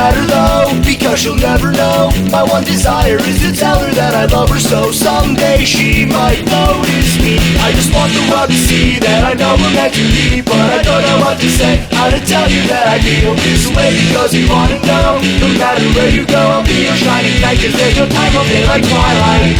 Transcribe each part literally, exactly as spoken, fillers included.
matter though, because she'll never know. My one desire is to tell her that I love her so someday she might notice me. I just want the world to see that I know we're meant to be, but I don't know what to say, how to tell you that I feel this way, because you wanna know. No matter where you go, I'll be your shining light, cause there's no time of day like twilight.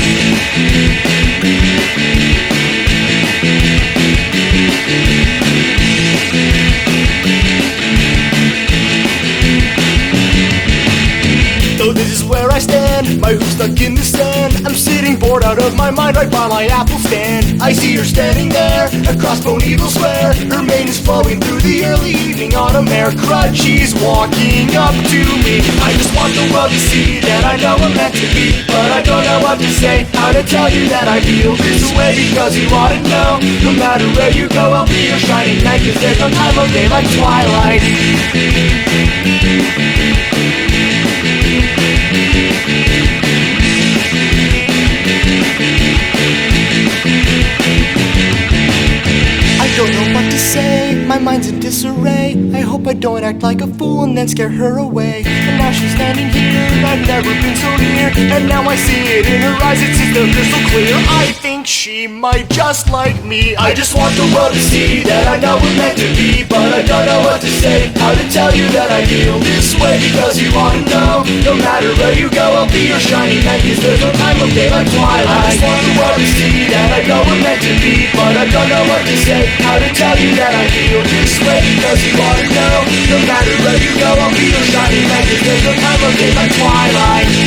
So this is where I stand, my hoof's stuck in the sand. I'm sitting bored out of my mind right by my apple stand. I see her standing there, across Bonneville Square. Her mane is flowing through the early evening on a mare crutch. She's walking up to me. I just want the world to see that I know I'm meant to be, but I don't know what to say, how to tell you that I feel this way, because you wanna know. No matter where you go, I'll be your shining light, cause there's no time of day like twilight. I don't know what to say, my mind's in disarray. I hope I don't act like a fool and then scare her away. And now she's standing here, I've never been so near, and now I see it in her eyes, it's as though crystal clear. I think she might just like me. I just want the world to see that I know we're meant to be, but I don't know what to say, how to tell you that I feel this way, because you wanna know. No matter where you go, I'll be your shining light, cause there's no time of day like twilight. I just want the world to see that I know we're meant to be, but I don't know what to say, how to tell you that I feel this way, because you wanna know. No matter where you go, I'll be your shining light, cause there's no time of day like twilight.